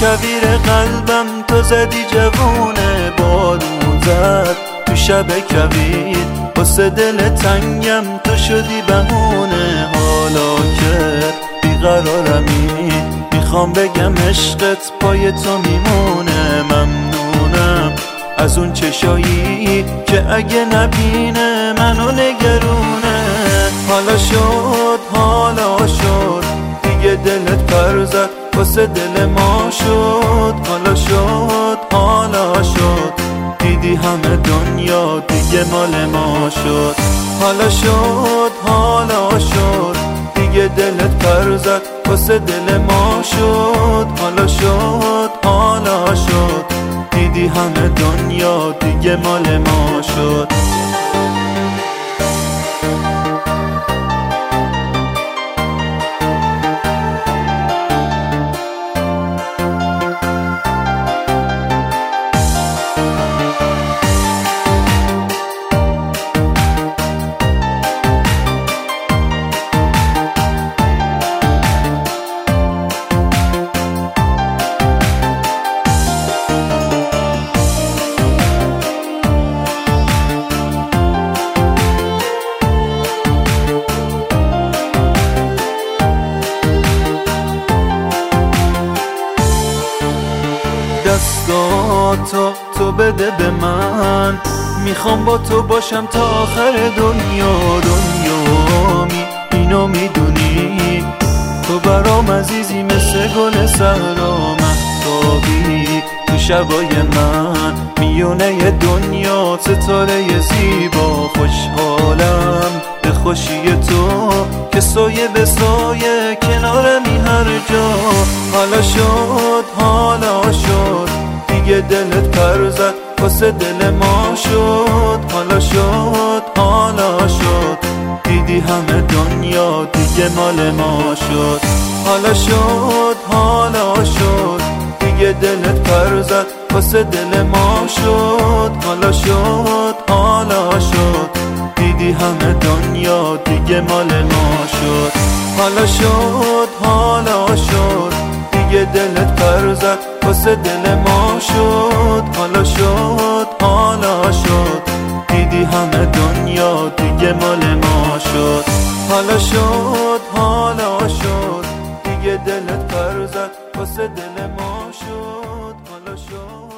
کویر قلبم تو زدی جوونه، بارون زد تو شب کویر، واسه دل تنگم تو شدی بهونه. حالا که بیقرارمی میخوام بگم عشقت پای تو میمونه. ممنونم از اون چشایی که اگه نبینه منو نگرونه. حالا شد دیگه دلت پر زد واسه دل ما شد. حالا شد دیدی همه دنیا دیگه مال ما شد. حالا شد دیگه دلت پر زد واسه دل ما شد. حالا شد دیدی همه دنیا دیگه مال ما شد. دستاتو تو بده به من، میخوام با تو باشم تا آخر دنیا. اینو میدونی تو برام عزیزی، مثل گل صحرا مهتابی تو شبای من، میونه دنیا ستاره زیبا. خوشحالم به خوشی تو که سایه به سایه کنارمی هر جا. حالا شد دیگه دلت پر زد واسه دل ما شد. حالا شد دیدی همه دنیا دیگه مال ما شد. حالا شد دیگه دلت پر زد واسه دل ما شد. حالا شد دیدی همه دنیا دیگه مال ما شد. حالا شد دیگه دلت پر زد واسه دل ما شد. حالا شد دیدی همه دنیا دیگه مال ما شد. حالا شد دیگه دلت پر زد واسه دل ما شد.